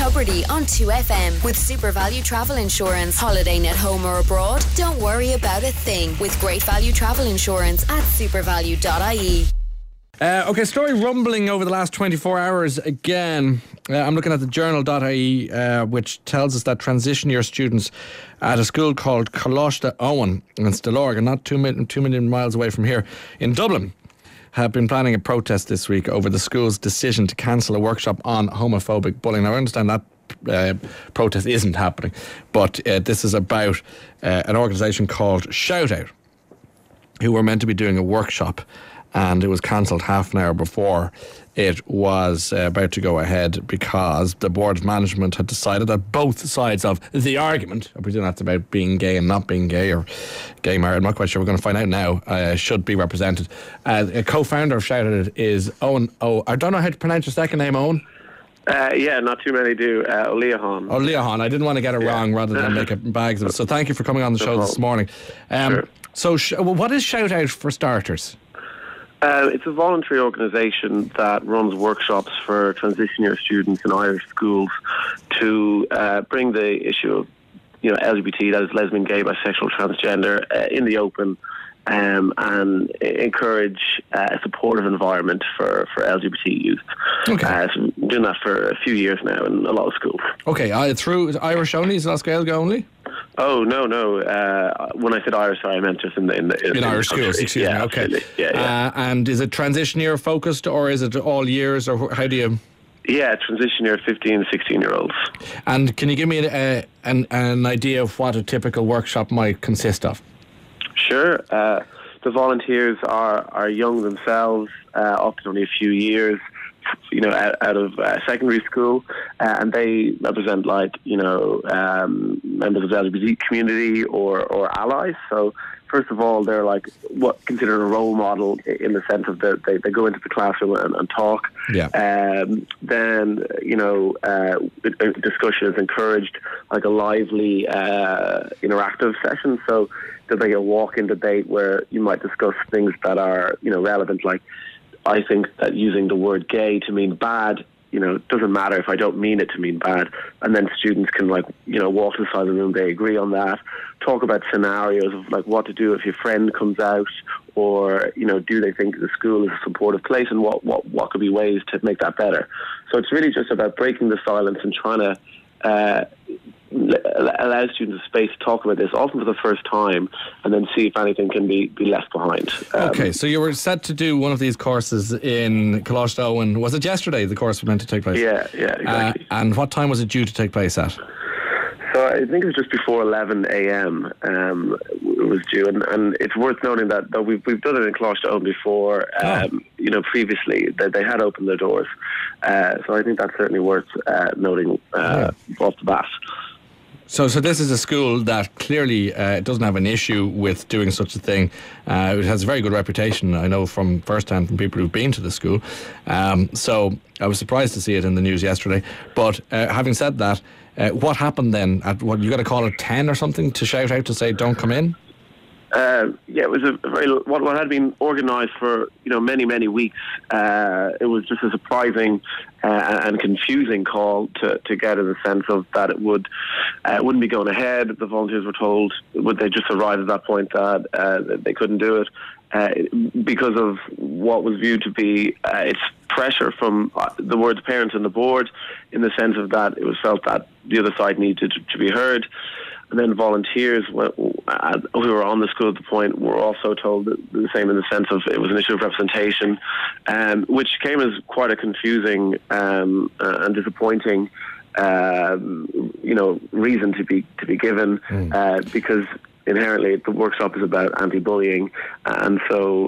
Tubridy on 2FM with Super Value Travel Insurance. Holidaying at home or abroad? Don't worry about a thing with Great Value Travel Insurance at supervalue.ie. Okay, story rumbling over the last 24 hours again. I'm looking at the journal.ie, which tells us that transition year students at a school called Coláiste Owen in Stillorgan, not 2 million miles away from here, in Dublin, have been planning a protest this week over the school's decision to cancel a workshop on homophobic bullying. Now, I understand that protest isn't happening, but this is about an organisation called Shout Out, who were meant to be doing a workshop, and it was cancelled half an hour before it was about to go ahead because the board of management had decided that both sides of the argument, I presume that's about being gay and not being gay, or gay married, I'm not quite sure, we're going to find out now, should be represented. A co-founder of Shout Out is Owen. I don't know how to pronounce your second name, Owen. Yeah, not too many do. O'Leahan. O'Leahan. I didn't want to get it wrong rather than make bags of it. So thank you for coming on the show this morning. Sure. So what is Shout Out for starters? It's a voluntary organisation that runs workshops for transition year students in Irish schools to bring the issue of LGBT, that is lesbian, gay, bisexual, transgender, in the open, and encourage a supportive environment for LGBT youth. Okay. So we've been doing that for a few years now in a lot of schools. Okay, through Irish only? Is that Gaeilge only? Oh, no. When I said Irish, sorry, I meant just in Irish schools. Excuse me. Okay. Yeah. And is it transition year focused, or is it all years, or how do you? Yeah, transition year, 15, 16-year-olds. And can you give me an idea of what a typical workshop might consist of? Sure. The volunteers are young themselves, often only a few years, out of secondary school, and they represent members of the LGBT community or allies. So first of all, they're considered a role model in the sense of that they go into the classroom and talk. Yeah. Then discussion is encouraged, like a lively interactive session. So there'll be a walk-in debate where you might discuss things that are relevant, like, I think that using the word gay to mean bad, doesn't matter if I don't mean it to mean bad. And then students can walk to the side of the room, they agree on that, talk about scenarios of what to do if your friend comes out, or, do they think the school is a supportive place, and what could be ways to make that better. So it's really just about breaking the silence and trying to allow students a space to talk about this, often for the first time, and then see if anything can be left behind. Okay, so you were set to do one of these courses in Coláiste Owen. Was it yesterday the course was meant to take place? Yeah, exactly. And what time was it due to take place at? So I think it was just before 11 a.m. It was due, and it's worth noting that though we've done it in Coláiste Owen before, previously they had opened their doors. So I think that's certainly worth noting off the bat. So this is a school that clearly doesn't have an issue with doing such a thing. It has a very good reputation, I know from first-hand from people who've been to the school. So I was surprised to see it in the news yesterday. But having said that, what happened then? You got to call it 10 or something to shout out to say don't come in? It was a very what had been organised for many weeks. It was just a surprising and confusing call to get, in the sense of that it wouldn't be going ahead. The volunteers were told would they just arrive at that point that they couldn't do it because of what was viewed to be its pressure from the word's parents and the board, in the sense of that it was felt that the other side needed to be heard. And then volunteers who were on the school at the point were also told the same, in the sense of it was an issue of representation, which came as quite a confusing and disappointing, reason to be given, because inherently the workshop is about anti-bullying, and so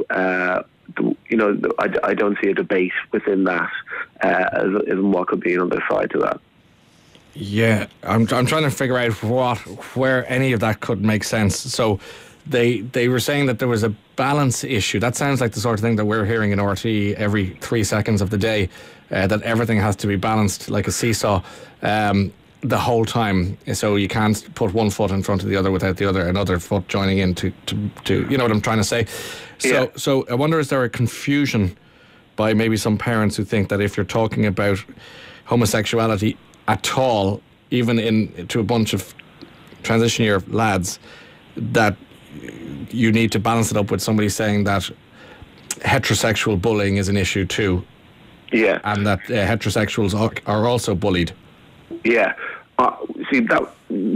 I don't see a debate within that as what could be another side to that. Yeah, I'm trying to figure out where any of that could make sense. So they were saying that there was a balance issue. That sounds like the sort of thing that we're hearing in RT every 3 seconds of the day, that everything has to be balanced like a seesaw the whole time. So you can't put one foot in front of the other without the another foot joining in to you know what I'm trying to say. So I wonder, is there a confusion by maybe some parents who think that if you're talking about homosexuality at all, even to a bunch of transition year lads, that you need to balance it up with somebody saying that heterosexual bullying is an issue too. Yeah. And that heterosexuals are also bullied. Yeah. See, that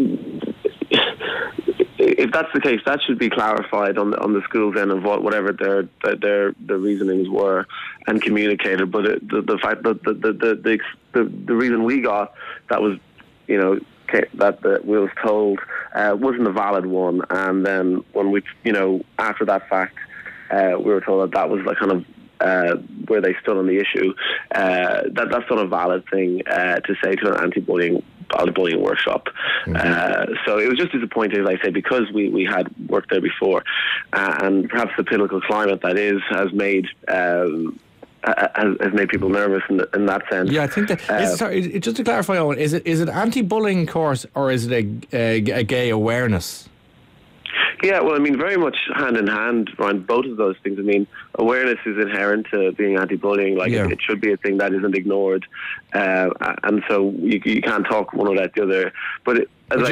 if that's the case, that should be clarified on the school's end of whatever their reasonings were and communicated. But the fact that the reason we got that was, that we was told wasn't a valid one, and then when we, after that fact, we were told that was like kind of where they stood on the issue. That's not a valid thing to say to an anti-bullying workshop. So it was just disappointing, as I say, because we had worked there before, and perhaps the political climate that has made people nervous in that sense. Yeah, I think that. Just to clarify, Owen, is it anti-bullying course or is it a gay awareness? Yeah, well, I mean, very much hand in hand around both of those things. I mean, awareness is inherent to being anti-bullying. It should be a thing that isn't ignored, and so you can't talk one without the other. But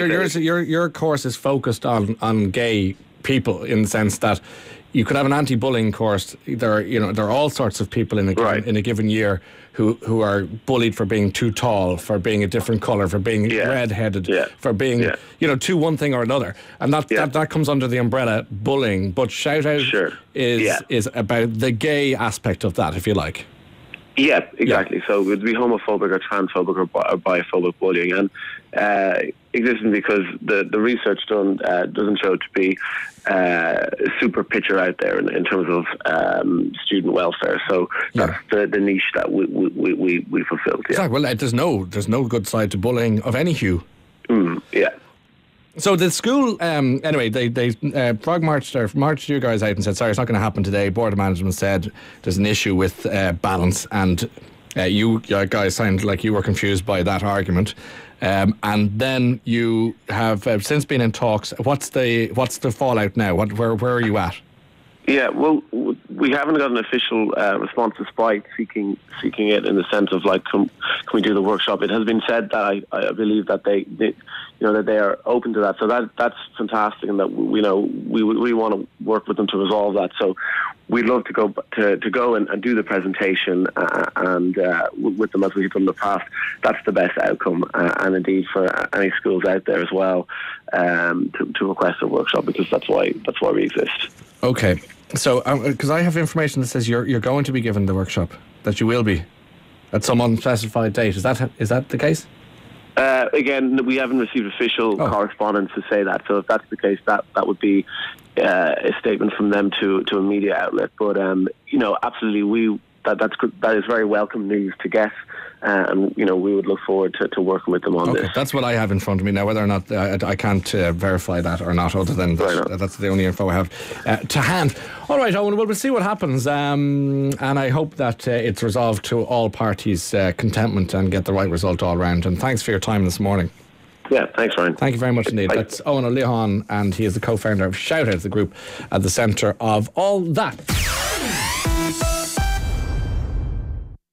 your course is focused on gay people, in the sense that you could have an anti-bullying course. There are all sorts of people in a given year who are bullied for being too tall, for being a different colour, for being red-headed, for being to one thing or another, and that comes under the umbrella bullying. But Shout Out is about the gay aspect of that, if you like. Yeah, exactly. So it would be homophobic or transphobic or biphobic bullying, and existing because the research done doesn't show it to be a super picture out there in terms of student welfare. So that's the niche that we fulfilled. Yeah. Exactly. Well, there's no good side to bullying of any hue. Yeah. So the school, anyway, they frog marched you guys out and said, sorry, it's not going to happen today. Board of Management said there's an issue with balance, and you guys sound like you were confused by that argument. And then you have since been in talks. What's the fallout now? Where are you at? Yeah, well, we haven't got an official response despite seeking it, in the sense of can we do the workshop? It has been said that I believe that that they are open to that. So that's fantastic, and that we want to work with them to resolve that. So we'd love to go and do the presentation and with them as we've done in the past. That's the best outcome, and indeed for any schools out there as well, to request a workshop, because that's why we exist. Okay. So, because I have information that says you're going to be given the workshop, that you will be at some unspecified date. Is that the case? Again, we haven't received official correspondence to say that. So if that's the case, that would be a statement from them to a media outlet. But absolutely, that is very welcome news to get. And we would look forward to working with them on this. That's what I have in front of me now. Whether or not I can't verify that or not, other than that's the only info I have to hand. All right, Owen. Well, we'll see what happens, and I hope that it's resolved to all parties' contentment and get the right result all round. And thanks for your time this morning. Yeah, thanks, Ryan. Thank you very much indeed. That's Owen O'Lehan, and he is the co-founder of Shout Out, the group at the centre of all that.